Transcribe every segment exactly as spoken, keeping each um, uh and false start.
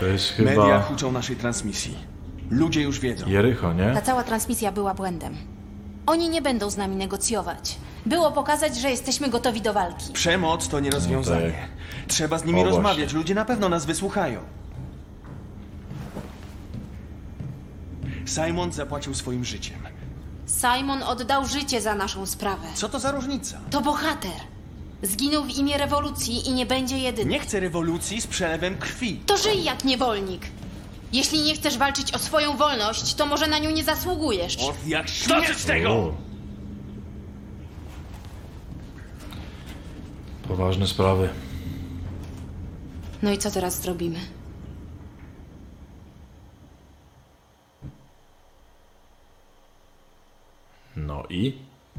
To jest chyba... Media huczą naszej transmisji. Ludzie już wiedzą. Jericho, nie? Ta cała transmisja była błędem. Oni nie będą z nami negocjować. Było pokazać, że jesteśmy gotowi do walki. Przemoc to nie rozwiązanie. No tak. Trzeba z nimi O, rozmawiać. właśnie. Ludzie na pewno nas wysłuchają. Simon zapłacił swoim życiem. Simon oddał życie za naszą sprawę. Co to za różnica? To bohater. Zginął w imię rewolucji i nie będzie jedyny. Nie chcę rewolucji z przelewem krwi. To żyj jak niewolnik. Jeśli nie chcesz walczyć o swoją wolność, to może na nią nie zasługujesz. O, jak dosyć tego! O. Poważne sprawy. No i co teraz zrobimy? No i?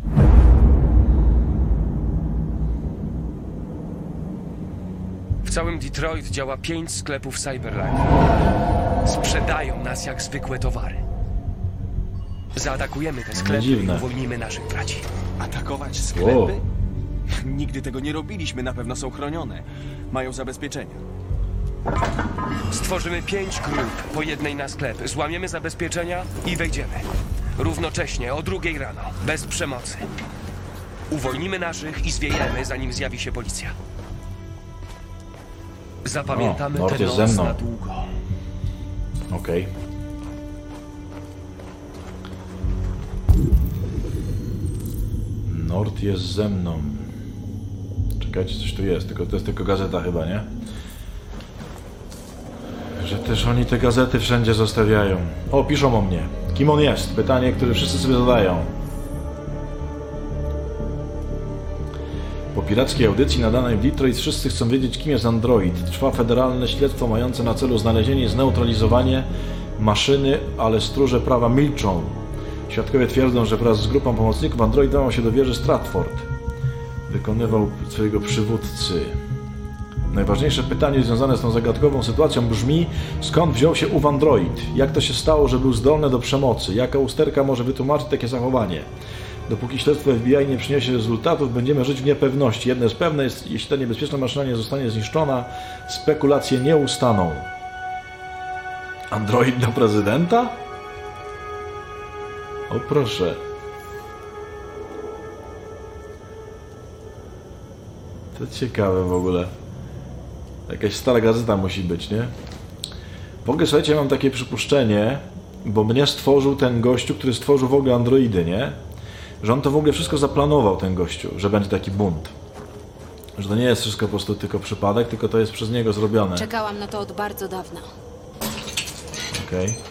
W całym Detroit działa pięć sklepów Cyberlife. Sprzedają nas jak zwykłe towary. Zaatakujemy te sklepy i dziwne. uwolnimy naszych braci. Atakować sklepy? Wow. Nigdy tego nie robiliśmy, na pewno są chronione. Mają zabezpieczenia. Stworzymy pięć grup, po jednej na sklep. Złamiemy zabezpieczenia i wejdziemy. Równocześnie, o drugiej rano, bez przemocy. Uwolnimy naszych i zwiejemy, zanim zjawi się policja. Zapamiętamy O, Nord tę jest noc ze mną. na długo. Okej. Nord jest ze mną. Czekajcie, coś tu jest, tylko to jest tylko gazeta chyba, nie? Że też oni te gazety wszędzie zostawiają. O, piszą o mnie. Kim on jest? Pytanie, które wszyscy sobie zadają. Po pirackiej audycji nadanej w Detroit wszyscy chcą wiedzieć, kim jest Android. Trwa federalne śledztwo mające na celu znalezienie i zneutralizowanie maszyny, ale stróże prawa milczą. Świadkowie twierdzą, że wraz z grupą pomocników Android dał się do wieży Stratford. Wykonywał swojego przywódcy. Najważniejsze pytanie związane z tą zagadkową sytuacją brzmi: skąd wziął się ów Android? Jak to się stało, że był zdolny do przemocy? Jaka usterka może wytłumaczyć takie zachowanie? Dopóki śledztwo F B I nie przyniesie rezultatów, będziemy żyć w niepewności. Jedno jest pewne, jest, jeśli ta niebezpieczna maszyna nie zostanie zniszczona, spekulacje nie ustaną. Android do prezydenta? O proszę. To ciekawe w ogóle. Jakaś stara gazeta musi być, nie? W ogóle, słuchajcie, mam takie przypuszczenie, bo mnie stworzył ten gościu, który stworzył w ogóle androidy, nie? Że on to w ogóle wszystko zaplanował, ten gościu, że będzie taki bunt. Że to nie jest wszystko po prostu tylko przypadek, tylko to jest przez niego zrobione. Czekałam na to od bardzo dawna. Okej. Okay.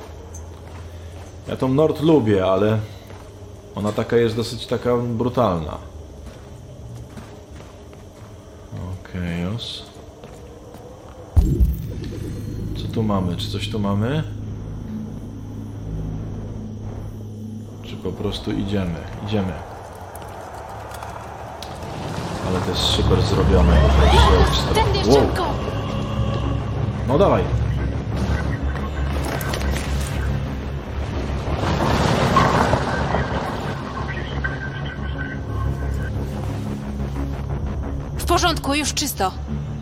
Ja tą Nord lubię, ale ona taka jest dosyć taka brutalna. Okej, okay, os. Co tu mamy? Czy coś tu mamy? Czy po prostu idziemy? Idziemy. Ale to jest super zrobione. Ten dziewczynko! Wow. No dawaj. W porządku, już czysto.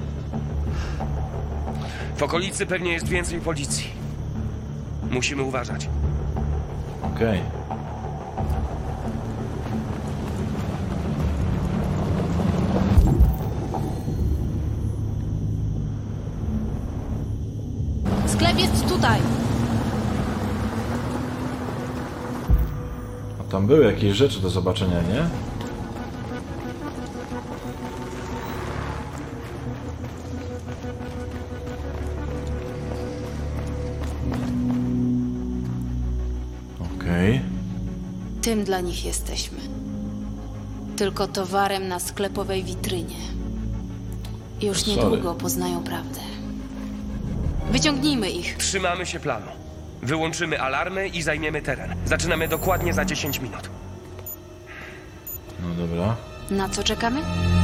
W okolicy pewnie jest więcej policji. Musimy uważać. Okej. Okay. Sklep jest tutaj. A tam były jakieś rzeczy do zobaczenia, nie? Okej. Okay. Tym dla nich jesteśmy. Tylko towarem na sklepowej witrynie. Już Sorry. niedługo poznają prawdę. Wyciągnijmy ich. Trzymamy się planu. Wyłączymy alarmy i zajmiemy teren. Zaczynamy dokładnie za dziesięć minut. No dobra. Na co czekamy?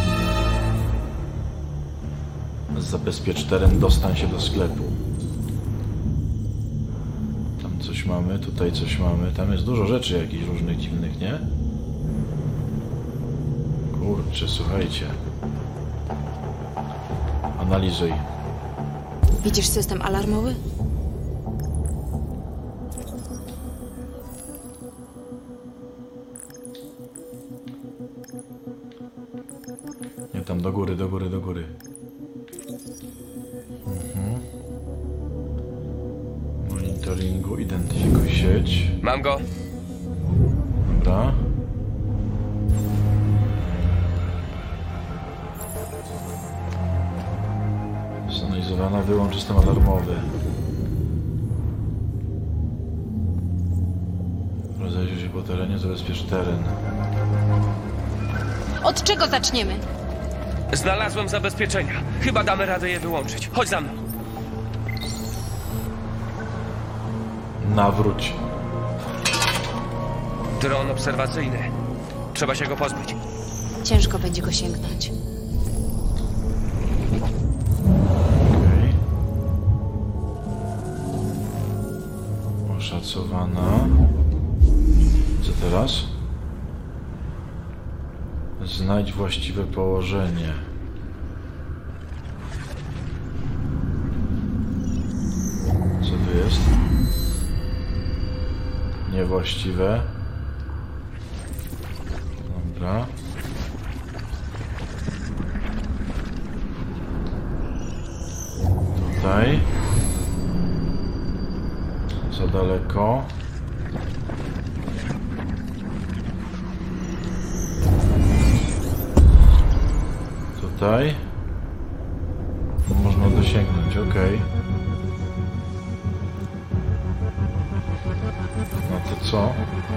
Zabezpiecz teren, dostań się do sklepu. Tam coś mamy, tutaj coś mamy. Tam jest dużo rzeczy jakichś różnych dziwnych, nie? Kurczę, słuchajcie. Analizuj. Widzisz system alarmowy? Nie, tam do góry, do góry, do góry. Mhm. Monitoringu, identyfikuj sieć. Mam go. Dobra. Zanalizowana, wyłącz system alarmowy. Rozejrzyj się po terenie, zabezpiecz teren. Od czego zaczniemy? Znalazłem zabezpieczenia. Chyba damy radę je wyłączyć. Chodź za mną. Nawróć. Dron obserwacyjny. Trzeba się go pozbyć. Ciężko będzie go sięgnąć. Okej. Oszacowana. Co teraz? Znajdź właściwe położenie. Co tu jest? Niewłaściwe. Dobra. Tutaj. Za daleko. Tutaj. Można dosięgnąć, ok. No to co?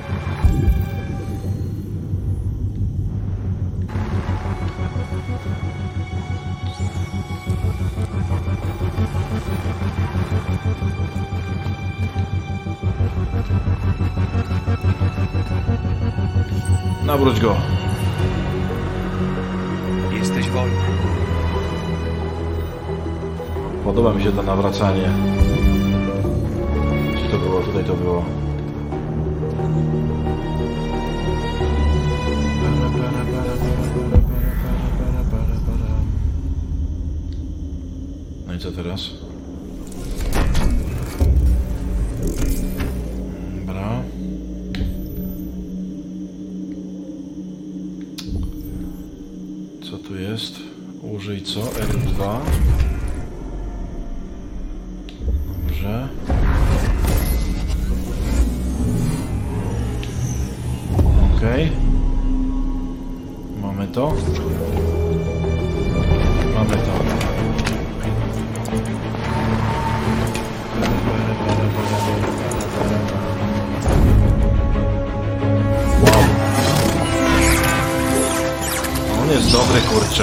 Nawróć go. Jesteś wolny. Podoba mi się to nawracanie. Gdzie to było? Tutaj to było. No i co teraz? Dobra. Co tu jest? Użyj co? R dwa. Dobrze. Okej. Okay. Mamy to. Mamy to. Wow. On jest dobry, kurczę.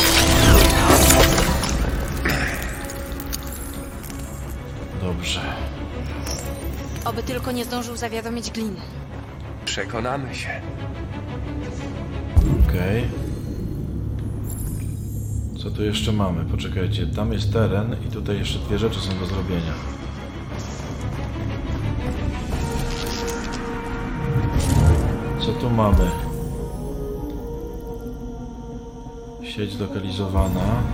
Dobrze. Oby tylko nie zdążył zawiadomić Glin. Przekonamy się. Okej. Okay. Co tu jeszcze mamy? Poczekajcie, tam jest teren i tutaj jeszcze dwie rzeczy są do zrobienia. Co tu mamy? Sieć zlokalizowana.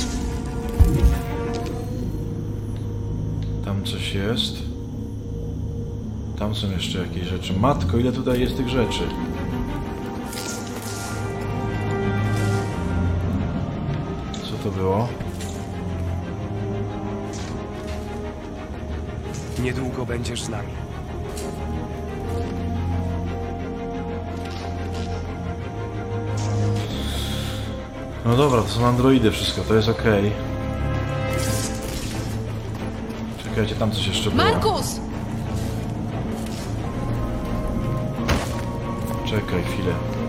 Tam coś jest. Tam są jeszcze jakieś rzeczy. Matko, ile tutaj jest tych rzeczy? Co to było? Niedługo będziesz z nami. No dobra, to są androidy wszystko, to jest okej. Czekajcie, tam coś jeszcze było. Markus! Czekaj chwilę.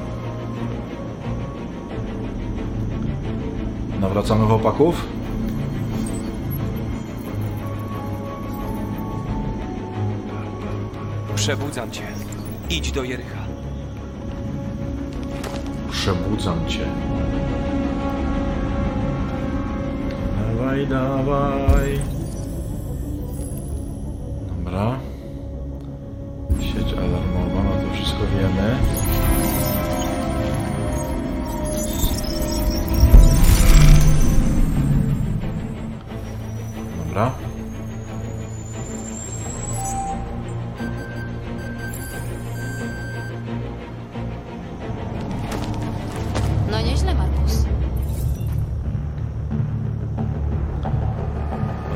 Nawracamy chłopaków? Przebudzam cię. Idź do Jericha. Przebudzam cię. Dawaj, dawaj. Dobra. Sieć alarmowa, no to wszystko wiemy.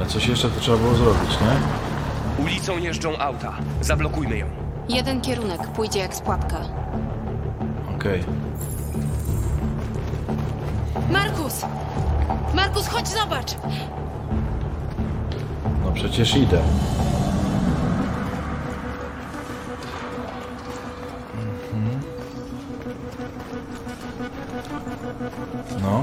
coś jeszcze to trzeba było zrobić, nie? Ulicą jeżdżą auta. Zablokujmy ją. Jeden kierunek pójdzie jak z pułapka. Okej. Markus! Markus, chodź zobacz! No przecież idę. Mhm. No.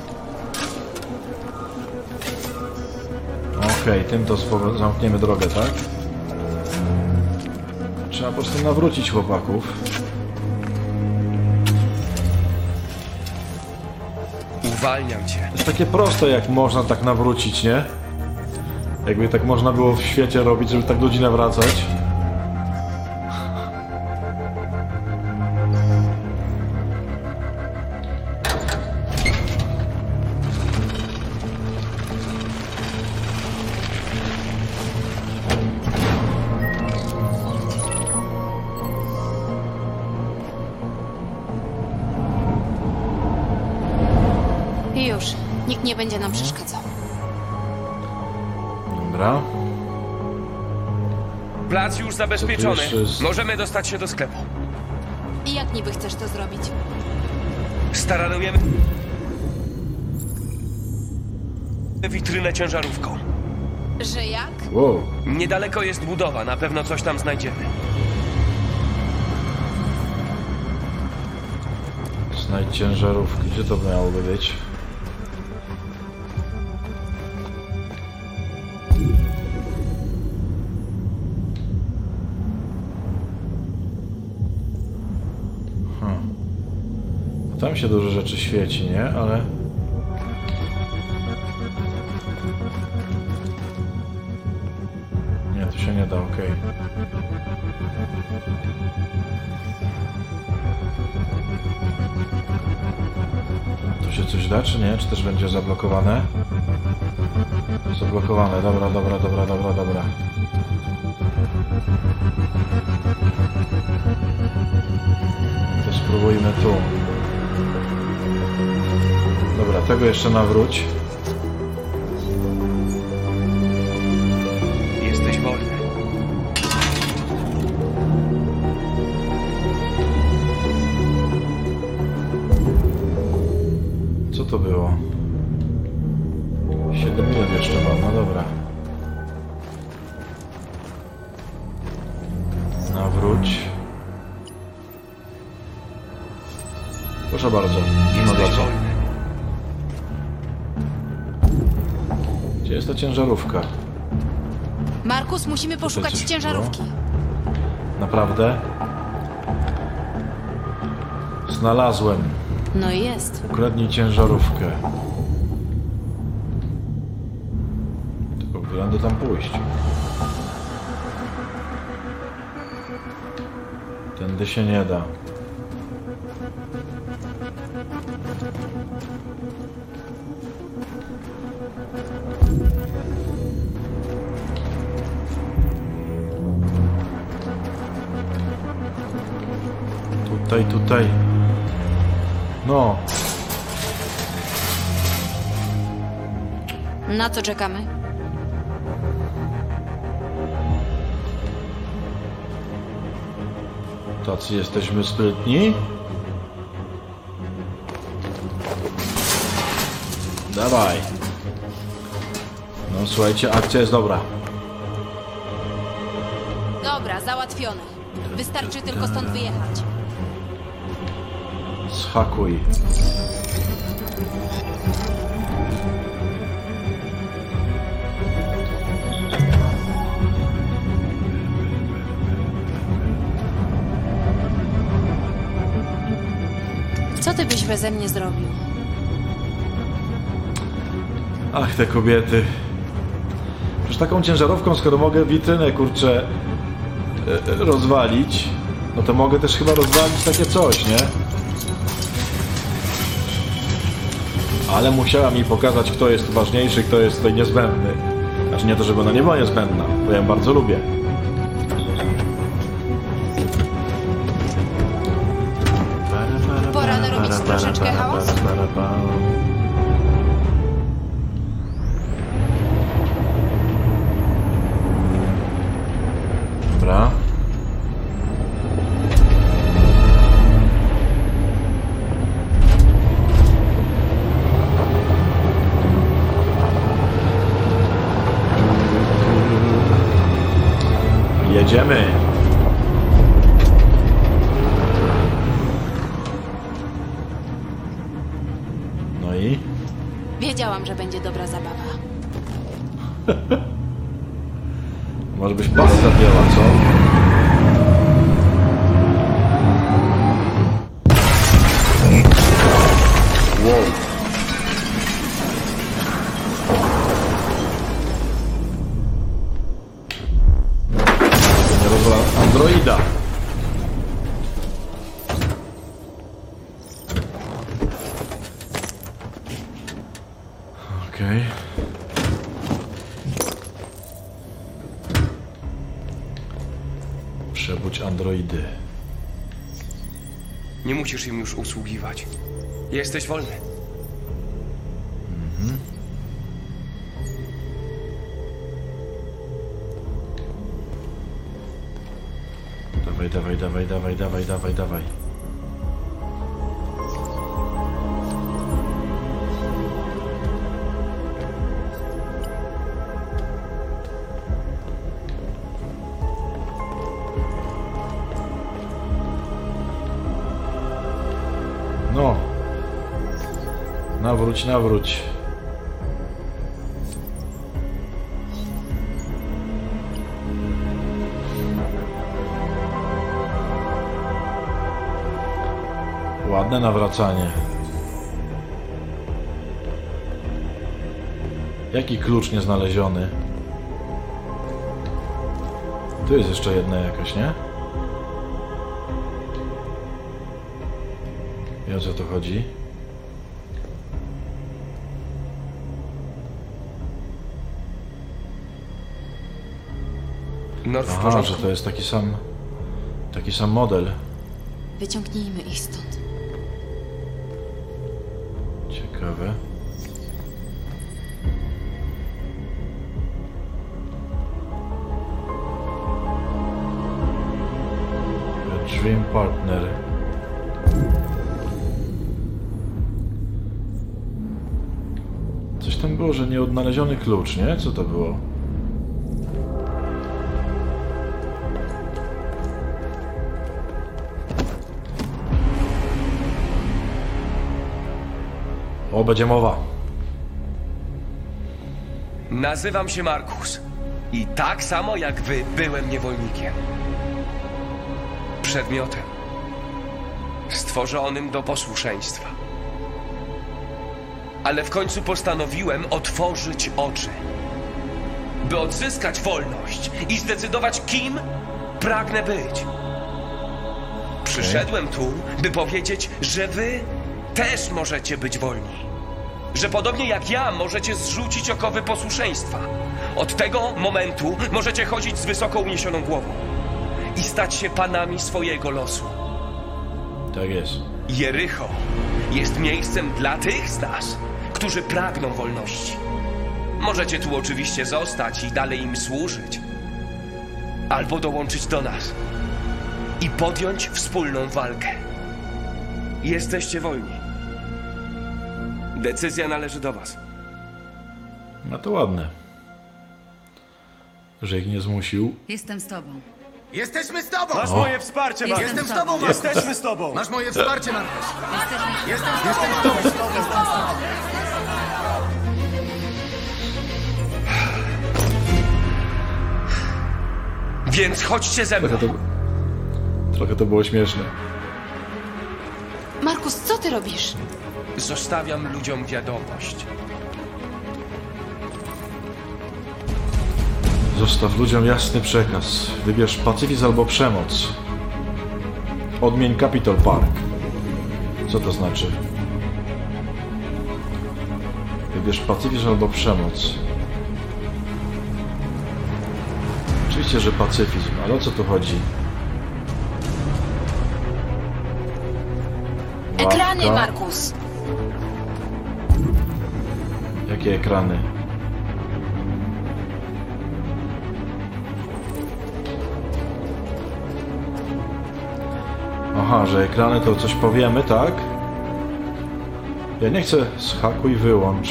Okej, tym to spoko- zamkniemy drogę, tak? Trzeba po prostu nawrócić chłopaków. Uwalniam cię. To jest takie proste, jak można tak nawrócić, nie? Jakby tak można było w świecie robić, żeby tak ludzi nawracać. I już. Nikt nie będzie nam przeszkadzał. Dobra. Plac już zabezpieczony. jeszcze jest? Możemy dostać się do sklepu. I jak niby chcesz to zrobić? Staranujemy witrynę ciężarówką. Że jak? Wow. Niedaleko jest budowa, na pewno coś tam znajdziemy. Znajdź ciężarówki. Gdzie to miałoby być? Hmm. Tam się dużo rzeczy świeci, nie? Ale... Nie, tu się nie da, okej. Tu się coś da, czy nie? Czy też będzie zablokowane? Zablokowane, dobra, dobra, dobra, dobra, dobra. To spróbujmy tu. Dobra, tego jeszcze nawróć. Jesteś wolny. Co to było? siedem minut jeszcze mam, no dobra. Nawróć. Proszę bardzo, nie ma za Jesteś co. wolny. Gdzie jest ta ciężarówka? Markus, musimy poszukać coś ciężarówki. Naprawdę? Znalazłem. No i jest. Ukradnij ciężarówkę. Tylko wygląda tam pójść. Tędy się nie da. Tutaj, tutaj. No. Na co czekamy? Tacy jesteśmy sprytni. Dawaj. No słuchajcie, akcja jest dobra. Dobra, załatwione. Wystarczy tylko stąd wyjechać. Schakuj. Co ty byś beze mnie zrobił? Ach, te kobiety. Przecież taką ciężarówką, skoro mogę witrynę, kurczę, e, e, rozwalić, no to mogę też chyba rozwalić takie coś, nie? Ale musiała mi pokazać, kto jest ważniejszy, kto jest tutaj niezbędny. Znaczy nie to, żeby ona nie była niezbędna, bo ja ją bardzo lubię. Pora narobić troszeczkę hałasu. Jedziemy. No i? Wiedziałam, że będzie dobra zabawa. Może byś pas zabiała, co? Wow. Nie rozwala androida. Okej. Okay. Przebudź androidy. Nie musisz im już usługiwać. Jesteś wolny. Mhm. Dawaj, dawaj, dawaj, dawaj, dawaj, dawaj, dawaj. No. Nawróć, nawróć. Ładne nawracanie. Jaki klucz nieznaleziony? Tu jest jeszcze jedna jakaś, nie? I o co to chodzi? Norw w Aha, porządku. że to jest taki sam... Taki sam model. Wyciągnijmy ich stąd. Ciekawe. A dream partner. Coś tam było, że nieodnaleziony klucz, nie? Co to było? O, będzie mowa. Nazywam się Markus. I tak samo jak wy byłem niewolnikiem. Przedmiotem. Stworzonym do posłuszeństwa. Ale w końcu postanowiłem otworzyć oczy. By odzyskać wolność i zdecydować, kim pragnę być. Przyszedłem tu, by powiedzieć, że wy też możecie być wolni. Że podobnie jak ja możecie zrzucić okowy posłuszeństwa. Od tego momentu możecie chodzić z wysoko uniesioną głową i stać się panami swojego losu. Tak jest. Jericho jest miejscem dla tych z nas, którzy pragną wolności. Możecie tu oczywiście zostać i dalej im służyć. Albo dołączyć do nas i podjąć wspólną walkę. Jesteście wolni. Decyzja należy do was. No to ładne. Że ich nie zmusił. Jestem z tobą. Jesteśmy z tobą! Masz O. moje wsparcie, Markus. Jestem z tobą, Markus! Jesteśmy z tobą. Masz moje wsparcie, Markus! Jesteśmy... Jestem z tobą, Markus! Więc chodźcie ze mną. Trochę to, trochę to było śmieszne. Markus, co ty robisz? Zostawiam ludziom wiadomość. Zostaw ludziom jasny przekaz. Wybierz pacyfizm albo przemoc. Odmień Capitol Park. Co to znaczy? Wybierz pacyfizm albo przemoc. Oczywiście, że pacyfizm, ale o co tu chodzi? Ekrany, Łapka. Markus! Jakie ekrany? Aha, że ekrany to coś powiemy, tak? Ja nie chcę schakuj wyłącz.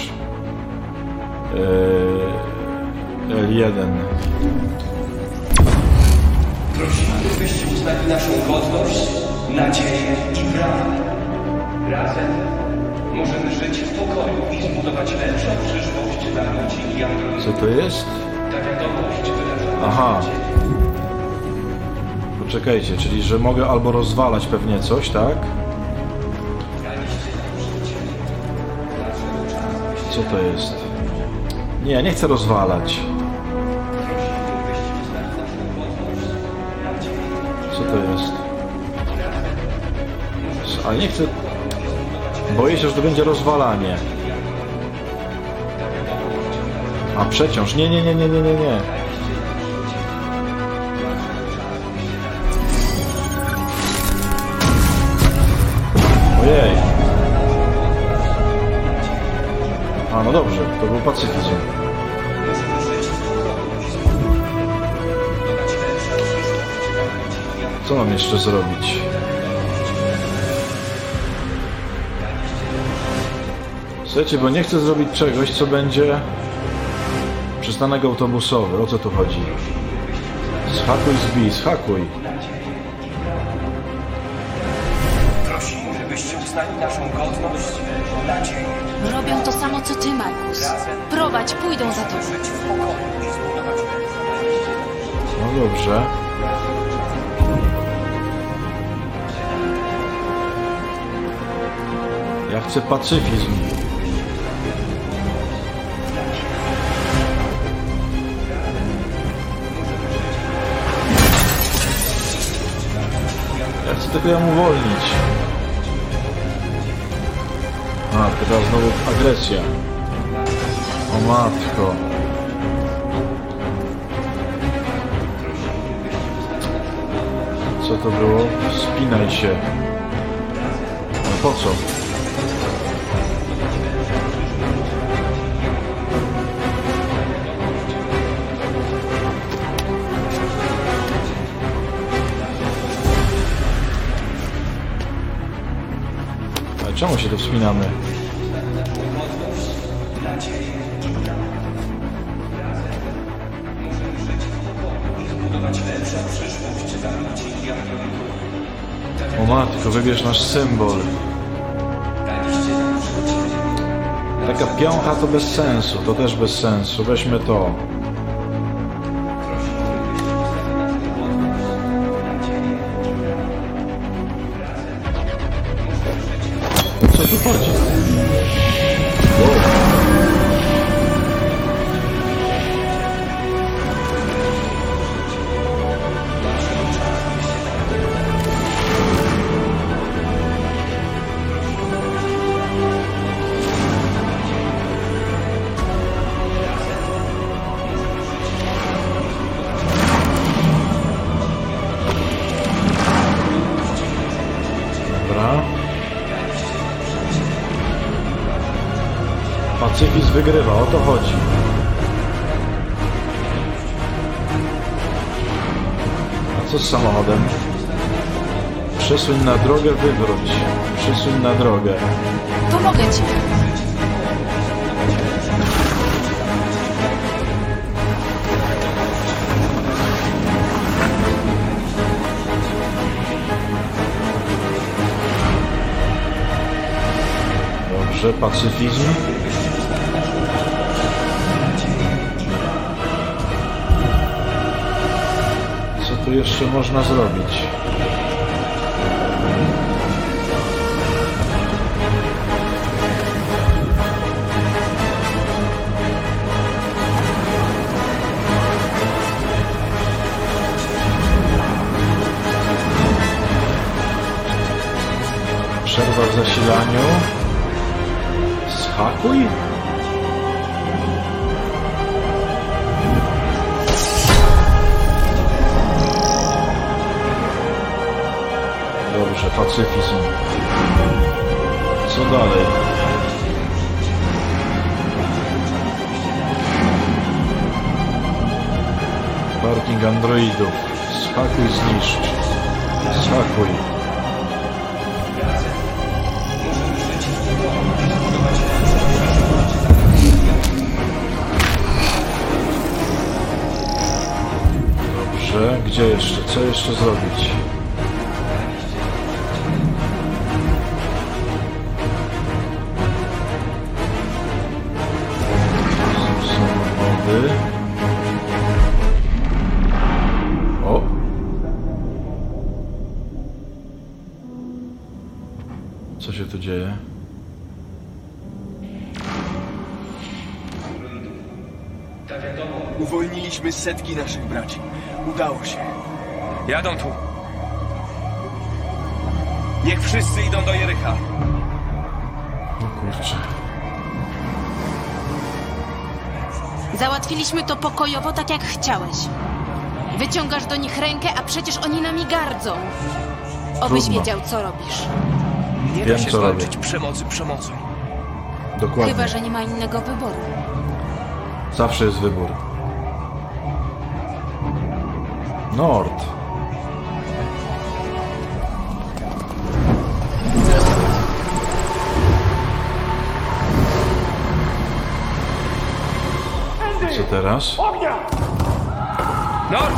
Eee, L jeden. Prosimy, byście uznali naszą godność, nadzieję i prawdę. Razem możemy żyć w pokoju i zbudować lepszą przyszłość dla ludzi i androidów. Co to jest? Ta wiadomość wyrażona. Aha. Poczekajcie, czyli że mogę albo rozwalać pewnie coś, tak? Co to jest? Nie, nie chcę rozwalać. Co to jest? Ale nie chcę... Boję się, że to będzie rozwalanie. A przeciąż. Nie, nie, nie, nie, nie, nie, nie. Ojej. A, no dobrze, to był pacyfizm. Co mam jeszcze zrobić? Słuchajcie, bo nie chcę zrobić czegoś, co będzie przystanek autobusowy. O co tu chodzi? Zhakuj zbij, zhakuj. Prosimy, żebyście uznali naszą godność, nadzieję. Robią to samo co ty, Markus. Prowadź, pójdą za tobą. Żyć w pokoju i zbudować No dobrze. Ja chcę pacyfizm. Ja chcę tylko ją uwolnić. A, teraz znowu agresja. O matko. Co to było? Spinaj się. No po co? Ale czemu się tu wspinamy? O matko, wybierz nasz symbol. Taka piącha to bez sensu, to też bez sensu. Weźmy to. Co tu chodzi? Wow. Pacyfizm wygrywa, o to chodzi. A co z samochodem? Przesuń na drogę, wywróć. Przesuń na drogę. Pomogę ci. Dobrze, pacyfizm. Co tu jeszcze można zrobić? Przerwa w zasilaniu. Zhakuj? Dobrze, pacyfizm. Co dalej? Parking androidów. Zhakuj, zniszcz. Zhakuj. Dobrze, Gdzie jeszcze? Co jeszcze zrobić? Samochody. O! Co się tu dzieje? Uwolniliśmy setki naszych braci. Udało się. Jadą tu. Niech wszyscy idą do Jericha. O kurczę. Załatwiliśmy to pokojowo, tak jak chciałeś. Wyciągasz do nich rękę, a przecież oni nami gardzą. Obyś Trudno. wiedział, co robisz. Nie Wiem, da się co zwalczyć robię. przemocy przemocą. Dokładnie. Chyba że nie ma innego wyboru. Zawsze jest wybór. Nord. Co teraz? Nord!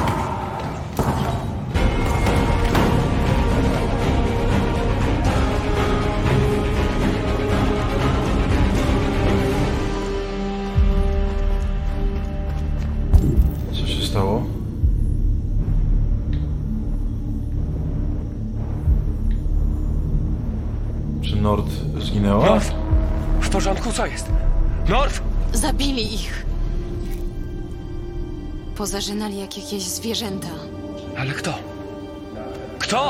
Co się stało? Czy Nord zginęła? Norf! W porządku, co jest? Norf! Zabili ich. Pozażynali jak jakieś zwierzęta. Ale kto? Kto?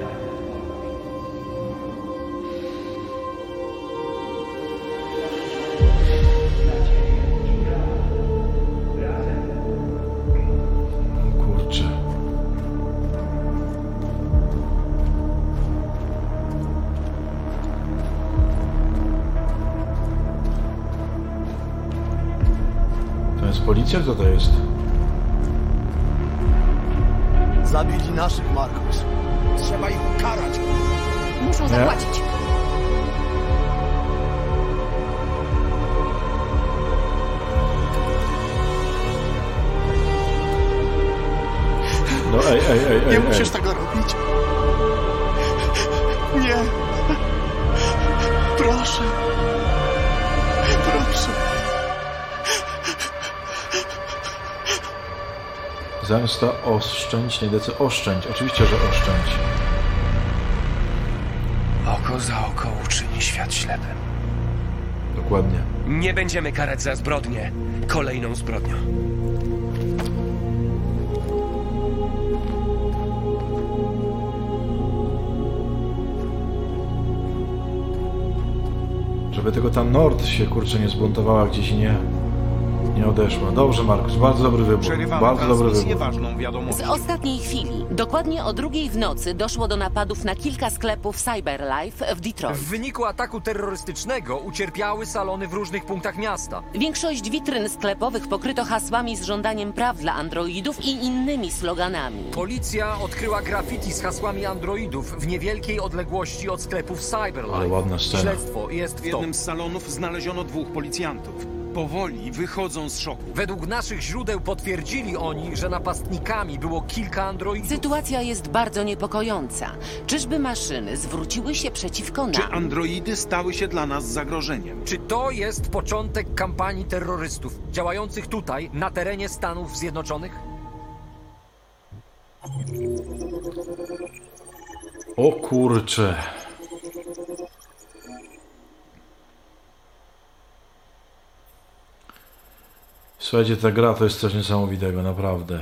Kurczę. To jest policja? Kto to jest? Zabili naszych, Markus. Trzeba ich ukarać. Muszą Nie? zapłacić. No ej, ej, ej, ej, Nie ej. musisz tego robić. Nie. Proszę. Proszę. Zemsta, oszczędź, nie decyd... Oszczędź, oczywiście, że oszczędź. Oko za oko uczyni świat ślepym. Dokładnie. Nie będziemy karać za zbrodnię kolejną zbrodnią. Żeby tylko ta Nord się, kurczę, nie zbuntowała gdzieś i nie, nie odeszła. Dobrze, Markus, bardzo dobry wybór. Przerywamy Bardzo dobry transmisję wybór. ważną Z wiadomością. ostatniej chwili, dokładnie o drugiej w nocy, doszło do napadów na kilka sklepów Cyberlife w Detroit. W wyniku ataku terrorystycznego ucierpiały salony w różnych punktach miasta. Większość witryn sklepowych pokryto hasłami z żądaniem praw dla androidów i innymi sloganami. Policja odkryła graffiti z hasłami androidów w niewielkiej odległości od sklepów Cyberlife. Ale ładna scena. Śledztwo jest W w jednym toku. z salonów znaleziono dwóch policjantów. Powoli wychodzą z szoku. Według naszych źródeł potwierdzili oni, że napastnikami było kilka androidów. Sytuacja jest bardzo niepokojąca. Czyżby maszyny zwróciły się przeciwko nam? Czy androidy stały się dla nas zagrożeniem? Czy to jest początek kampanii terrorystów działających tutaj, na terenie Stanów Zjednoczonych? O kurcze. Słuchajcie, ta gra to jest coś niesamowitego, naprawdę.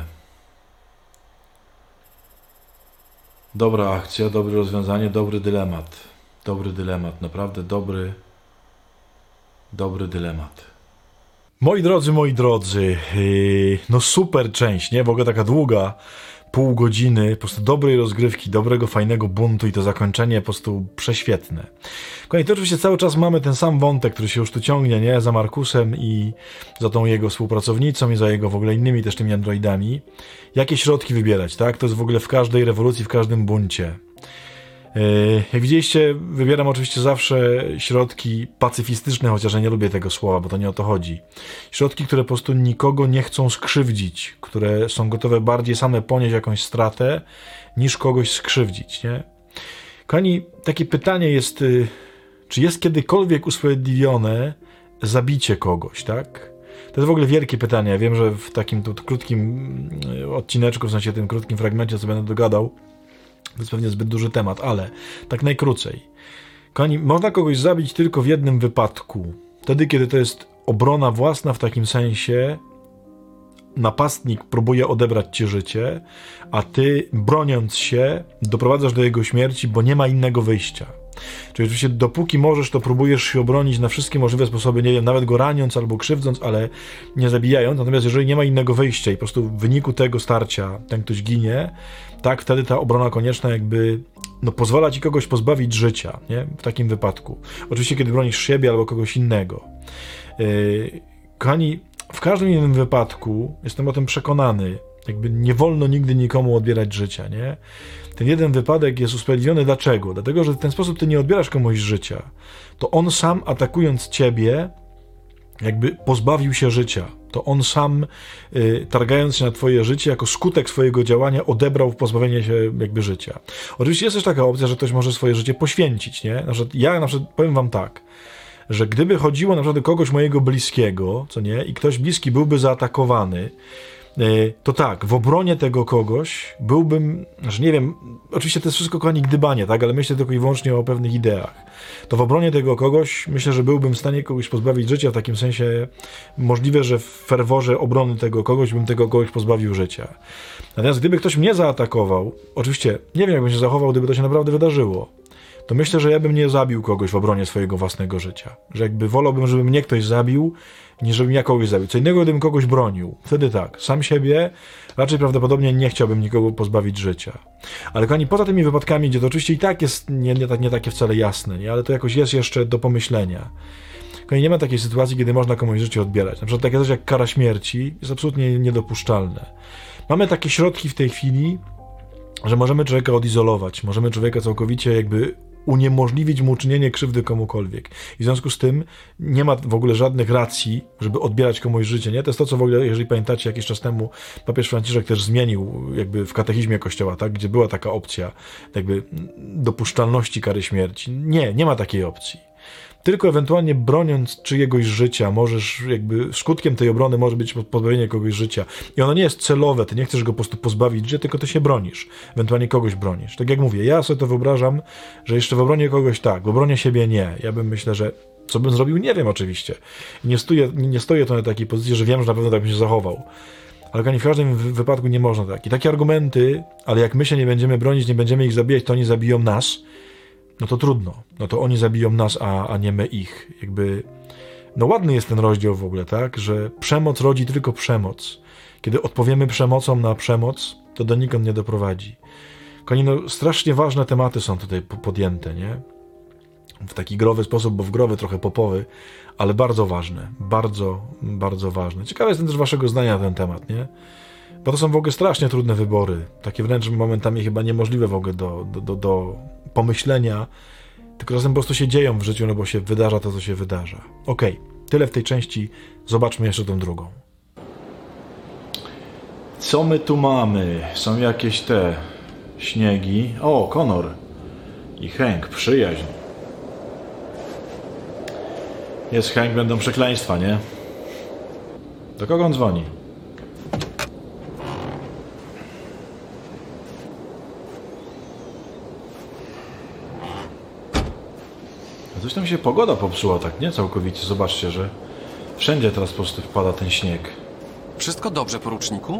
Dobra akcja, dobre rozwiązanie, dobry dylemat. Dobry dylemat, naprawdę dobry, dobry dylemat. Moi drodzy, moi drodzy, yy, no super część, nie? W ogóle taka długa, pół godziny, po prostu dobrej rozgrywki, dobrego, fajnego buntu i to zakończenie po prostu prześwietne. Kochani, to oczywiście cały czas mamy ten sam wątek, który się już tu ciągnie, nie? Za Markusem i za tą jego współpracownicą i za jego w ogóle innymi też tymi androidami. Jakie środki wybierać, tak? To jest w ogóle w każdej rewolucji, w każdym buncie. Jak widzieliście, wybieram oczywiście zawsze środki pacyfistyczne, chociaż ja nie lubię tego słowa, bo to nie o to chodzi. Środki, które po prostu nikogo nie chcą skrzywdzić, które są gotowe bardziej same ponieść jakąś stratę, niż kogoś skrzywdzić, nie? Kochani, takie pytanie jest, czy jest kiedykolwiek usprawiedliwione zabicie kogoś, tak? To jest w ogóle wielkie pytanie. Ja wiem, że w takim tu krótkim odcineczku, w sensie tym krótkim fragmencie, co będę dogadał, to jest pewnie zbyt duży temat, ale tak najkrócej. Kochani, można kogoś zabić tylko w jednym wypadku. Wtedy, kiedy to jest obrona własna, w takim sensie napastnik próbuje odebrać ci życie, a ty, broniąc się, doprowadzasz do jego śmierci, bo nie ma innego wyjścia. Czyli oczywiście dopóki możesz, to próbujesz się obronić na wszystkie możliwe sposoby, nie wiem, nawet go raniąc albo krzywdząc, ale nie zabijając. Natomiast jeżeli nie ma innego wyjścia i po prostu w wyniku tego starcia ten ktoś ginie, tak, wtedy ta obrona konieczna jakby no, pozwala ci kogoś pozbawić życia, nie? W takim wypadku. Oczywiście kiedy bronisz siebie albo kogoś innego. Yy, kochani, w każdym innym wypadku jestem o tym przekonany, jakby nie wolno nigdy nikomu odbierać życia, nie? Ten jeden wypadek jest usprawiedliwiony. Dlaczego? Dlatego, że w ten sposób ty nie odbierasz komuś życia. To on sam, atakując ciebie, jakby pozbawił się życia. To on sam, y, targając się na twoje życie, jako skutek swojego działania odebrał pozbawienie się jakby życia. Oczywiście jest też taka opcja, że ktoś może swoje życie poświęcić, nie? Na przykład, ja na przykład powiem wam tak, że gdyby chodziło na przykład o kogoś mojego bliskiego, co nie, i ktoś bliski byłby zaatakowany, to tak, w obronie tego kogoś byłbym, znaczy nie wiem, oczywiście to jest wszystko, kochani, gdybanie, tak, ale myślę tylko i wyłącznie o pewnych ideach. To w obronie tego kogoś myślę, że byłbym w stanie kogoś pozbawić życia, w takim sensie możliwe, że w ferworze obrony tego kogoś bym tego kogoś pozbawił życia. Natomiast gdyby ktoś mnie zaatakował, oczywiście nie wiem, jakbym się zachował, gdyby to się naprawdę wydarzyło, to myślę, że ja bym nie zabił kogoś w obronie swojego własnego życia. Że jakby wolałbym, żeby mnie ktoś zabił, niż żebym ja kogoś zabił. Co innego, gdybym kogoś bronił. Wtedy tak, sam siebie, raczej prawdopodobnie nie chciałbym nikogo pozbawić życia. Ale kochani, poza tymi wypadkami, gdzie to oczywiście i tak jest nie, nie, nie takie wcale jasne, nie? Ale to jakoś jest jeszcze do pomyślenia. Kochani, nie ma takiej sytuacji, kiedy można komuś życie odbierać. Na przykład takie coś jak kara śmierci jest absolutnie niedopuszczalne. Mamy takie środki w tej chwili, że możemy człowieka odizolować, możemy człowieka całkowicie jakby uniemożliwić mu czynienie krzywdy komukolwiek. I w związku z tym nie ma w ogóle żadnych racji, żeby odbierać komuś życie, nie? To jest to, co w ogóle, jeżeli pamiętacie, jakiś czas temu papież Franciszek też zmienił jakby w katechizmie Kościoła, tak? Gdzie była taka opcja jakby dopuszczalności kary śmierci. Nie, nie ma takiej opcji. Tylko ewentualnie broniąc czyjegoś życia, możesz jakby, skutkiem tej obrony może być pozbawienie kogoś życia. I ono nie jest celowe, ty nie chcesz go po prostu pozbawić życia, tylko ty się bronisz. Ewentualnie kogoś bronisz. Tak jak mówię, ja sobie to wyobrażam, że jeszcze w obronie kogoś tak, w obronie siebie nie. Ja bym myślę, że co bym zrobił, nie wiem oczywiście. Nie stoję, nie stoję to na takiej pozycji, że wiem, że na pewno tak bym się zachował. Ale w każdym wypadku nie można tak. I takie argumenty, ale jak my się nie będziemy bronić, nie będziemy ich zabijać, to oni zabiją nas, no to trudno. No to oni zabiją nas, a, a nie my ich. Jakby, no ładny jest ten rozdział w ogóle, tak? Że przemoc rodzi tylko przemoc. Kiedy odpowiemy przemocą na przemoc, to donikąd nie doprowadzi. Kochani, no strasznie ważne tematy są tutaj podjęte, nie? W taki growy sposób, bo w growy trochę popowy, ale bardzo ważne. Bardzo, bardzo ważne. Ciekawe jestem też waszego zdania na ten temat, nie? Bo to są w ogóle strasznie trudne wybory. Takie wręcz momentami chyba niemożliwe w ogóle do, do, do, do pomyślenia. Tylko czasem po prostu się dzieją w życiu, no bo się wydarza to, co się wydarza. Okej, okay, tyle w tej części. Zobaczmy jeszcze tą drugą. Co my tu mamy? Są jakieś te śniegi. O, Connor i Hank, przyjaźń. Jest Hank, będą przekleństwa, nie? Do kogo on dzwoni? Coś tam się pogoda popsuła, tak nie? Całkowicie. Zobaczcie, że wszędzie teraz po prostu wpada ten śnieg. Wszystko dobrze, poruczniku?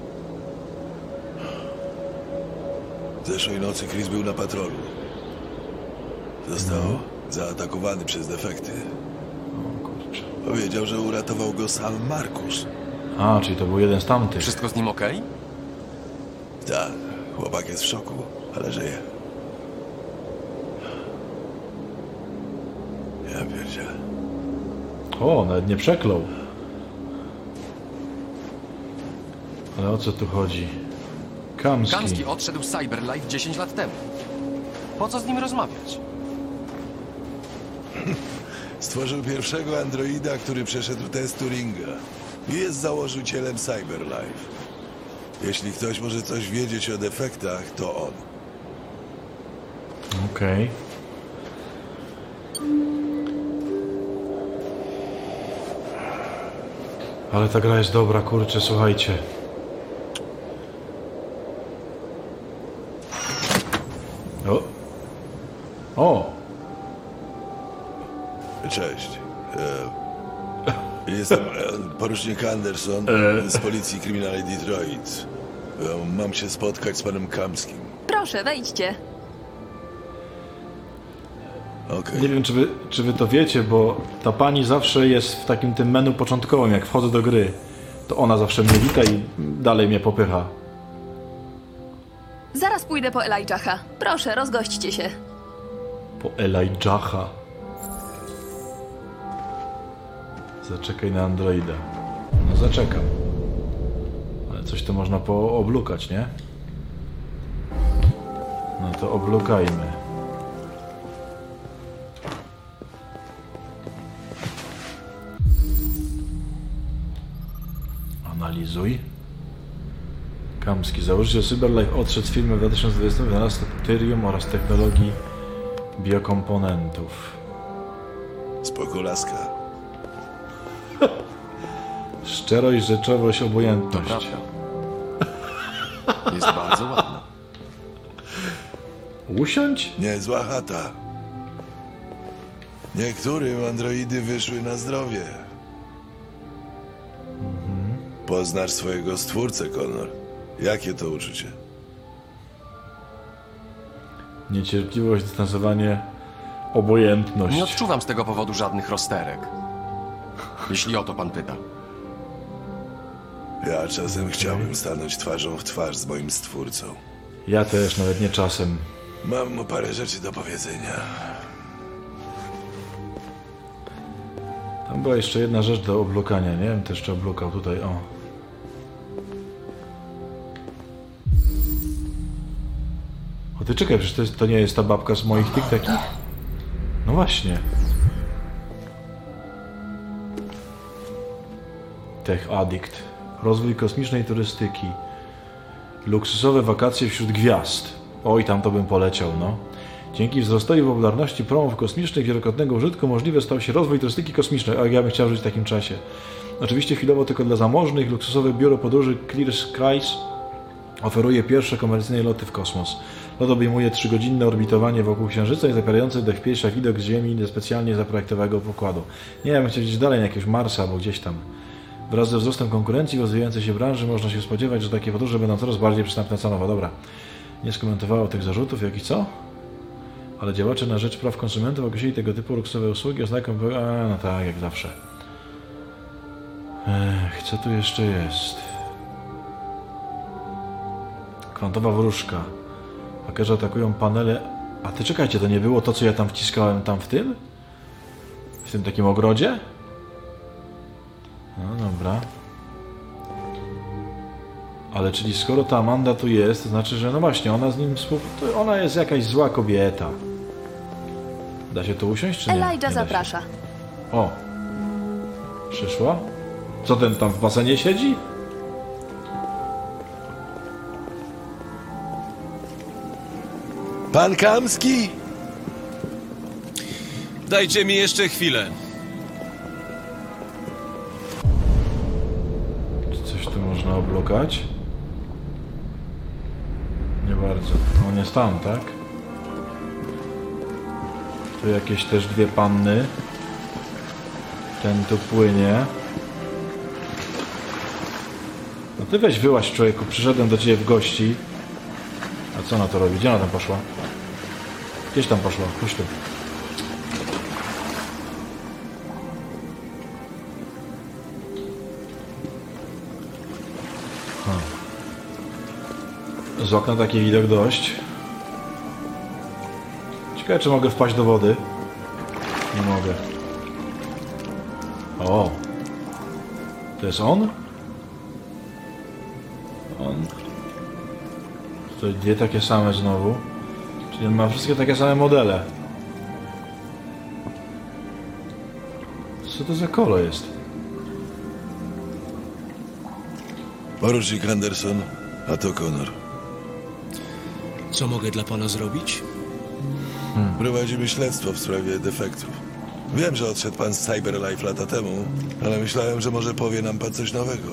Zeszłej nocy Chris był na patrolu. Został no. zaatakowany przez defekty. O kurczę. Powiedział, że uratował go sam Markus. A, czyli to był jeden z tamtych. Wszystko z nim okej? Tak, chłopak jest w szoku, ale żyje. Ja pierdzielę. O, nawet nie przeklął. Ale o co tu chodzi? Kamski. Kamski odszedł z Cyberlife dziesięć lat temu. Po co z nim rozmawiać? Stworzył pierwszego androida, który przeszedł test Turinga. I jest założycielem Cyberlife. Jeśli ktoś może coś wiedzieć o defektach, to on. Okej. Ale ta gra jest dobra, kurczę, słuchajcie. O! O! Cześć. E, jestem e, porucznik Anderson z policji kryminalnej Detroit. E, mam się spotkać z panem Kamskim. Proszę, wejdźcie. Okay. Nie wiem, czy wy, czy wy to wiecie, bo ta pani zawsze jest w takim tym menu początkowym, jak wchodzę do gry. To ona zawsze mnie wita i dalej mnie popycha. Zaraz pójdę po Elijah'a. Proszę, rozgośćcie się. Po Elijah'a. Zaczekaj na androida. No zaczekam. Ale coś to można pooblukać, nie? No to oblukajmy. Analizuj. Kamski. Założyciel Cyberlife odszedł z firmy w dwa tysiące dwudziestym wynalazł Tyrium oraz technologii biokomponentów. Spoko laska. Szczerość, rzeczowość, obojętność. Jest bardzo ładna. Usiądź? Niezła chata. Niektórym androidy wyszły na zdrowie. Mhm. Poznasz swojego stwórcę, Connor. Jakie to uczucie? Niecierpliwość, dystansowanie, obojętność. Nie odczuwam z tego powodu żadnych rozterek. Jeśli o to pan pyta. Ja czasem chciałbym stanąć twarzą w twarz z moim stwórcą. Ja też, nawet nie czasem. Mam mu parę rzeczy do powiedzenia. Tam była jeszcze jedna rzecz do oblukania, nie wiem, też jeszcze oblukał tutaj, o. O ty czekaj, przecież to, jest, to nie jest ta babka z moich tych takich? No właśnie. Tech Addict. Rozwój kosmicznej turystyki. Luksusowe wakacje wśród gwiazd. Oj, tam to bym poleciał, no. Dzięki wzrostowi popularności promów kosmicznych wielokrotnego użytku możliwy stał się rozwój turystyki kosmicznej. O, ja bym chciał żyć w takim czasie. Oczywiście chwilowo tylko dla zamożnych. Luksusowe biuro podróży Clear Skies oferuje pierwsze komercyjne loty w kosmos. Lot obejmuje trzygodzinne orbitowanie wokół Księżyca i zapierający wdech piersia widok z Ziemi do specjalnie zaprojektowanego pokładu. Nie wiem, chciał gdzieś dalej na jakiegoś Marsa albo gdzieś tam. Wraz ze wzrostem konkurencji w rozwijającej się branży można się spodziewać, że takie podróże będą coraz bardziej przystępne cenowo. Dobra. Nie skomentowało tych zarzutów, jak i co? Ale działacze na rzecz praw konsumentów określili tego typu luksusowe usługi oznaką... A, no tak, jak zawsze. Ech, co tu jeszcze jest? Kwantowa wróżka. Hakerzy atakują panele... A ty czekajcie, to nie było to, co ja tam wciskałem tam w tym? W tym takim ogrodzie? No dobra. Ale czyli skoro ta Amanda tu jest, to znaczy, że no właśnie, ona z nim współpracuje. Ona jest jakaś zła kobieta. Da się tu usiąść, czy nie? Elijah Nie zaprasza. O. Przyszła? Co ten tam w basenie siedzi? Pan Kamski? Dajcie mi jeszcze chwilę. Czy coś tu można oblukać? Nie bardzo. On jest tam, tak? Tu jakieś też dwie panny. Ten tu płynie. No ty weź wyłaź, człowieku. Przyszedłem do ciebie w gości. A co ona to robi? Gdzie ona tam poszła? Gdzieś tam poszła. Chodź tu. Z okna taki widok dość. Ciekawe, czy mogę wpaść do wody. Nie mogę. O! To jest on? On. To dwie takie same znowu. Czyli on ma wszystkie takie same modele. Co to za kolo jest? Porucznik Henderson, a to Connor. Co mogę dla pana zrobić? Hmm. Prowadzimy śledztwo w sprawie defektów. Wiem, że odszedł pan z Cyberlife lata temu, ale myślałem, że może powie nam pan coś nowego.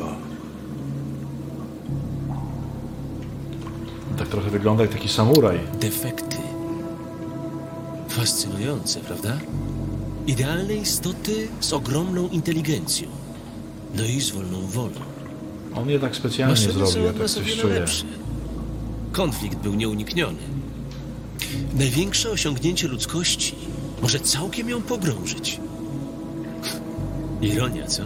Tak trochę wygląda jak taki samuraj. Defekty. Fascynujące, prawda? Idealne istoty z ogromną inteligencją. No i z wolną wolą. On je tak specjalnie Maszyny zrobił, są ja od tak nas o coś wiele czuję. lepsze. Konflikt był nieunikniony. Największe osiągnięcie ludzkości może całkiem ją pogrążyć. Ironia, co?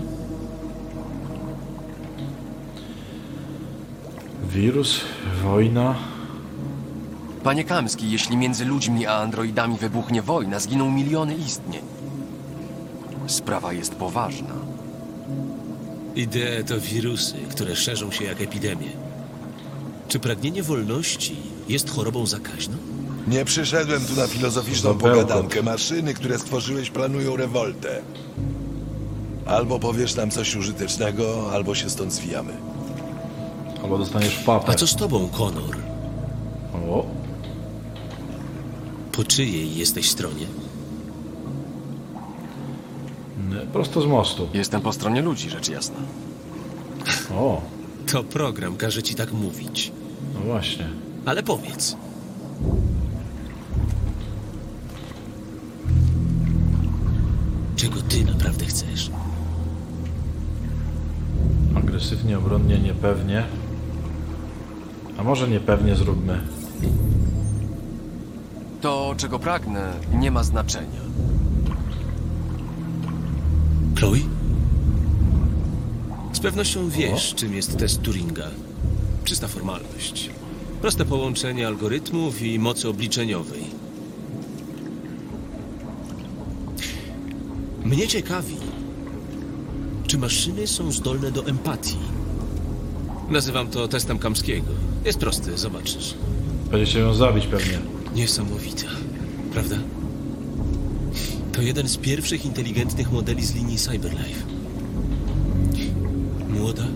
Wirus, wojna. Panie Kamski, jeśli między ludźmi a androidami wybuchnie wojna, zginą miliony istnień. Sprawa jest poważna. Idee to wirusy, które szerzą się jak epidemie. Czy pragnienie wolności jest chorobą zakaźną? Nie przyszedłem tu na filozoficzną Zabełkot. pogadankę. Maszyny, które stworzyłeś, planują rewoltę. Albo powiesz nam coś użytecznego, albo się stąd zwijamy. Albo dostaniesz papę. A co z tobą, Connor? O. Po czyjej jesteś stronie? Prosto z mostu. Jestem po stronie ludzi, rzecz jasna. O. To program każe ci tak mówić. No właśnie. Ale powiedz. Czego ty naprawdę chcesz? Agresywnie, obronnie, niepewnie. A może niepewnie zróbmy. To, czego pragnę, nie ma znaczenia. Chloe? Z pewnością wiesz, o? czym jest test Turinga. Czysta formalność. Proste połączenie algorytmów i mocy obliczeniowej. Mnie ciekawi, czy maszyny są zdolne do empatii. Nazywam to testem Kamskiego. Jest prosty, zobaczysz. Będziecie ją zabić pewnie. Niesamowita, prawda? To jeden z pierwszych inteligentnych modeli z linii Cyberlife. Młoda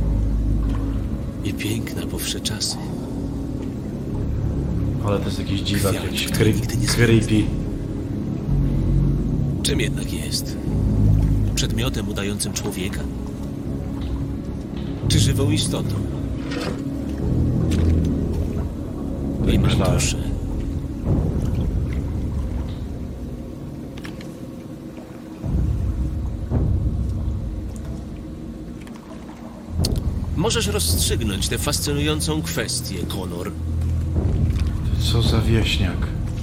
i piękna po wsze czasy. Ale to jest jakiś dziwak, Kwiat, jakiś który creep, nigdy nie creepy. Czym jednak jest? Przedmiotem udającym człowieka? Czy żywą istotą? I ma duszę. Możesz rozstrzygnąć tę fascynującą kwestię, Connor. Co za wieśniak.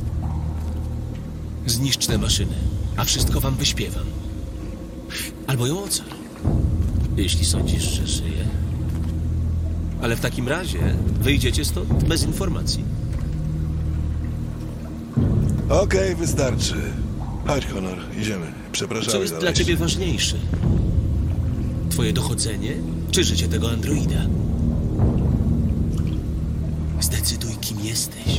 Zniszcz tę maszynę, a wszystko wam wyśpiewam. Albo ją ocal, jeśli sądzisz, że żyje. Ale w takim razie wyjdziecie stąd bez informacji. Okej, okay, wystarczy. Chodź, Connor, idziemy. Przepraszam. Co jest dla ciebie ważniejsze? Twoje dochodzenie, czy życie tego androida? Zdecyduj, kim jesteś.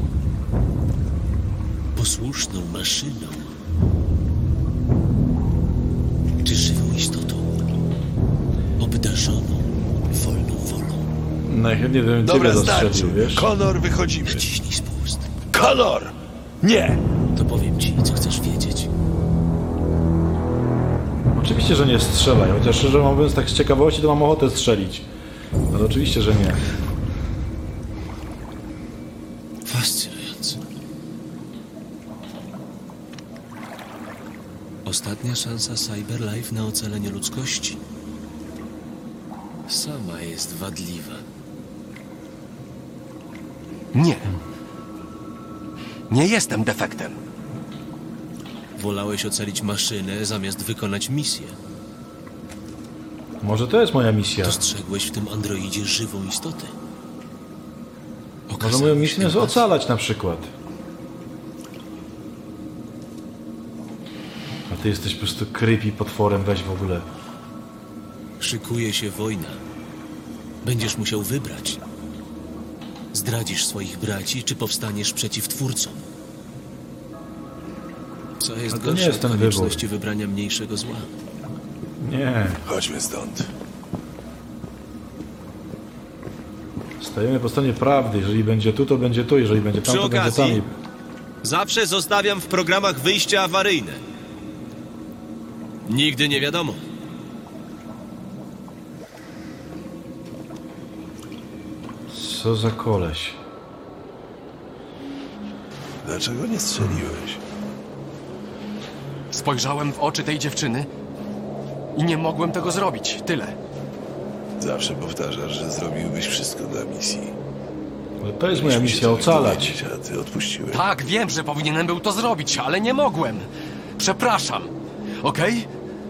Posłuszną maszyną, czy żywą istotą, obdarzoną wolną wolą. Najchętniej bym Dobra, ciebie zastrzelił, starczy. wiesz? Connor, wychodzimy. Naciśnij spust. Connor! Nie! To powiem ci, co chcesz wiedzieć. Oczywiście, że nie strzelaj, chociaż szczerze mówiąc, tak z ciekawości to mam ochotę strzelić. Ale oczywiście, że nie. Fascynujące. Ostatnia szansa Cyberlife na ocalenie ludzkości. Sama jest wadliwa. Nie. Nie jestem defektem. Wolałeś ocalić maszynę, zamiast wykonać misję. Może to jest moja misja. Dostrzegłeś w tym androidzie żywą istotę. Może moją misją jest ocalać na przykład. A ty jesteś po prostu creepy potworem, weź w ogóle. Szykuje się wojna. Będziesz musiał wybrać. Zdradzisz swoich braci, czy powstaniesz przeciw twórcom? Co jest to nie gorsze jest ten w wybór. konieczności wybrania mniejszego zła? Nie. Chodźmy stąd. Stajemy po stronie prawdy. Jeżeli będzie tu, to będzie tu. Jeżeli będzie tam, Przy to będzie okazji, tam. zawsze zostawiam w programach wyjście awaryjne. Nigdy nie wiadomo. Co za koleś. Dlaczego nie strzeliłeś? Spojrzałem w oczy tej dziewczyny i nie mogłem tego zrobić. Tyle. Zawsze powtarzasz, że zrobiłbyś wszystko dla misji. Ale to jest moja misja, ocalać. A ty odpuściłeś. Tak, wiem, że powinienem był to zrobić, ale nie mogłem. Przepraszam. Okej?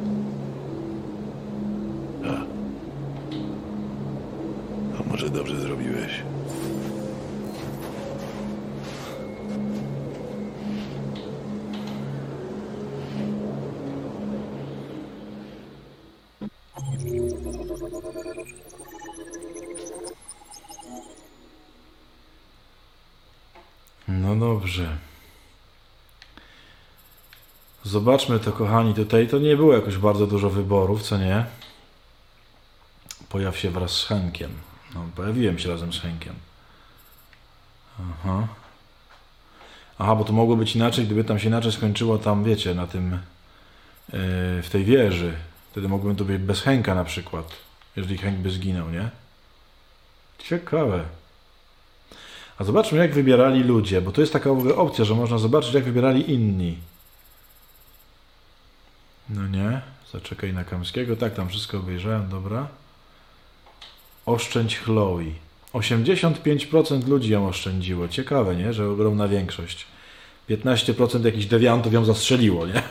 A może dobrze zrobiłeś? No dobrze. Zobaczmy to, kochani. Tutaj to nie było jakoś bardzo dużo wyborów, co nie? Pojaw się wraz z Henkiem. No, pojawiłem się razem z Henkiem. Aha. Aha, bo to mogło być inaczej, gdyby tam się inaczej skończyło tam, wiecie, na tym... Yy, w tej wieży. Wtedy mogłem to być bez Henka na przykład. Jeżeli Henk by zginął, nie? Ciekawe. A zobaczmy, jak wybierali ludzie, bo to jest taka w ogóle opcja, że można zobaczyć, jak wybierali inni. No nie? Zaczekaj na Kamskiego. Tak, tam wszystko obejrzałem, dobra. Oszczędź Chloe. osiemdziesiąt pięć procent ludzi ją oszczędziło. Ciekawe, nie? Że ogromna większość. piętnaście procent jakichś dewiantów ją zastrzeliło, nie?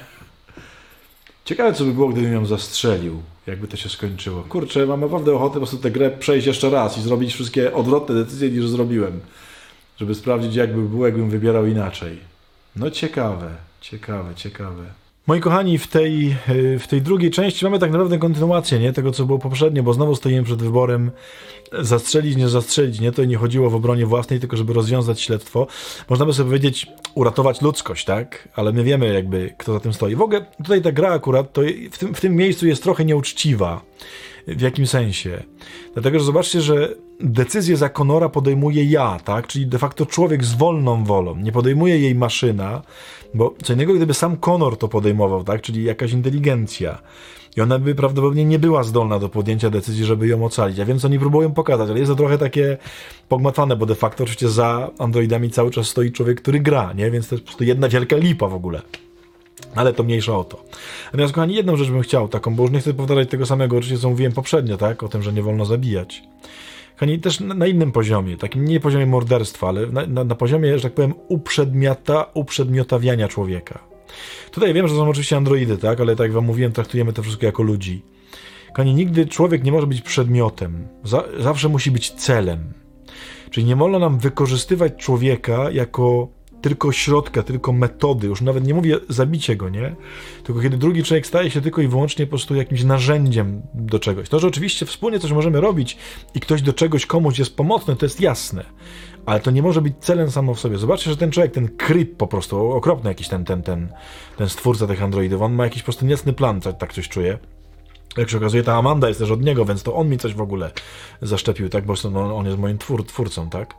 Ciekawe, co by było, gdybym ją zastrzelił. Jakby to się skończyło. Kurczę, mam naprawdę ochotę po prostu tę grę przejść jeszcze raz i zrobić wszystkie odwrotne decyzje, niż zrobiłem. Żeby sprawdzić, jakby było, jakbym wybierał inaczej. No ciekawe, ciekawe, ciekawe. Moi kochani, w tej, w tej drugiej części mamy tak naprawdę kontynuację, nie? Tego, co było poprzednio, bo znowu stoimy przed wyborem zastrzelić, nie zastrzelić, nie? To nie chodziło w obronie własnej, tylko żeby rozwiązać śledztwo. Można by sobie powiedzieć, uratować ludzkość, tak? Ale my wiemy jakby, kto za tym stoi. W ogóle tutaj ta gra akurat to w tym, w tym miejscu jest trochę nieuczciwa. W jakim sensie? Dlatego, że zobaczcie, że decyzję za Connora podejmuje ja, tak? Czyli de facto człowiek z wolną wolą. Nie podejmuje jej maszyna, bo co innego, gdyby sam Connor to podejmował, tak? Czyli jakaś inteligencja. I ona by prawdopodobnie nie była zdolna do podjęcia decyzji, żeby ją ocalić. Ja wiem, co oni próbują pokazać, ale jest to trochę takie pogmatwane, bo de facto oczywiście za androidami cały czas stoi człowiek, który gra, nie? Więc to jest po prostu jedna wielka lipa w ogóle. Ale to mniejsza o to. Natomiast, kochani, jedną rzecz bym chciał taką, bo już nie chcę powtarzać tego samego, oczywiście, co mówiłem poprzednio, tak? O tym, że nie wolno zabijać. Kochani, też na, na innym poziomie, takim nie poziomie morderstwa, ale na, na, na poziomie, że tak powiem, uprzedmiota, uprzedmiotawiania człowieka. Tutaj wiem, że są oczywiście androidy, tak? Ale tak jak wam mówiłem, traktujemy to wszystko jako ludzi. Kochani, nigdy człowiek nie może być przedmiotem. Za, zawsze musi być celem. Czyli nie wolno nam wykorzystywać człowieka jako tylko środka, tylko metody, już nawet nie mówię zabicie go, nie? Tylko kiedy drugi człowiek staje się tylko i wyłącznie po prostu jakimś narzędziem do czegoś. To, że oczywiście wspólnie coś możemy robić i ktoś do czegoś komuś jest pomocny, to jest jasne. Ale to nie może być celem samo w sobie. Zobaczcie, że ten człowiek, ten Creep po prostu, okropny jakiś ten, ten, ten, ten stwórca tych androidów, on ma jakiś po prostu niecny plan, tak coś czuje. Jak się okazuje, ta Amanda jest też od niego, więc to on mi coś w ogóle zaszczepił, tak? Bo no, on jest moim twór, twórcą, tak?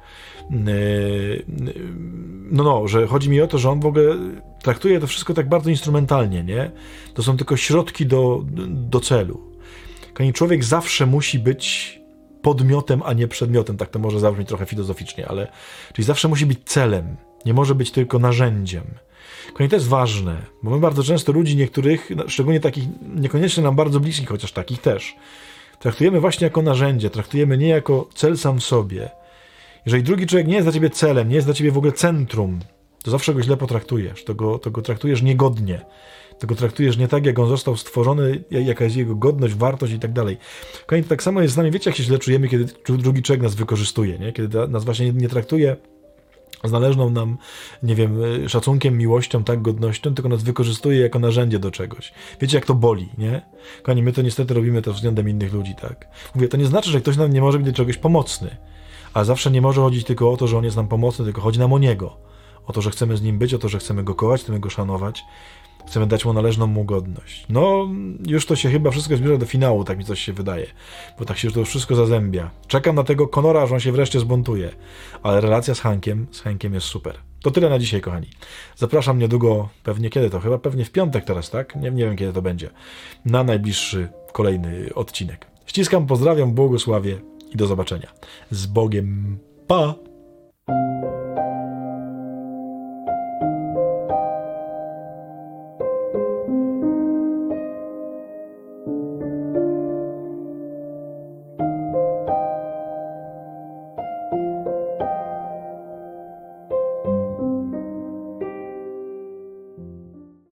No, no, że chodzi mi o to, że on w ogóle traktuje to wszystko tak bardzo instrumentalnie, nie? To są tylko środki do, do celu. Kochani, człowiek zawsze musi być podmiotem, a nie przedmiotem. Tak to może zabrzmieć trochę filozoficznie, ale czyli zawsze musi być celem. Nie może być tylko narzędziem. Kochani, to jest ważne, bo my bardzo często ludzi niektórych, szczególnie takich niekoniecznie nam bardzo bliskich, chociaż takich też, traktujemy właśnie jako narzędzie, traktujemy nie jako cel sam w sobie. Jeżeli drugi człowiek nie jest dla ciebie celem, nie jest dla ciebie w ogóle centrum, to zawsze go źle potraktujesz, to go, to go traktujesz niegodnie, to go traktujesz nie tak, jak on został stworzony, jaka jest jego godność, wartość i tak dalej. Kochani, tak samo jest z nami, wiecie, jak się źle czujemy, kiedy drugi człowiek nas wykorzystuje, nie? Kiedy nas właśnie nie, nie traktuje z należną nam, nie wiem, szacunkiem, miłością, tak, godnością, tylko nas wykorzystuje jako narzędzie do czegoś. Wiecie, jak to boli, nie? Kochani, my to niestety robimy to względem innych ludzi, tak? Mówię, to nie znaczy, że ktoś nam nie może być do czegoś pomocny, A zawsze nie może chodzić tylko o to, że on jest nam pomocny, tylko chodzi nam o niego. O to, że chcemy z nim być, o to, że chcemy go kochać, chcemy go szanować, chcemy dać mu należną mu godność. No, już to się chyba wszystko zbliża do finału, tak mi coś się wydaje, bo tak się to wszystko zazębia. Czekam na tego Conora, aż on się wreszcie zbuntuje, ale relacja z Hankiem, z Hankiem jest super. To tyle na dzisiaj, kochani. Zapraszam niedługo, pewnie kiedy to? Chyba pewnie w piątek teraz, tak? Nie, nie wiem, kiedy to będzie. Na najbliższy, kolejny odcinek. Ściskam, pozdrawiam, błogosławię i do zobaczenia. Z Bogiem. Pa!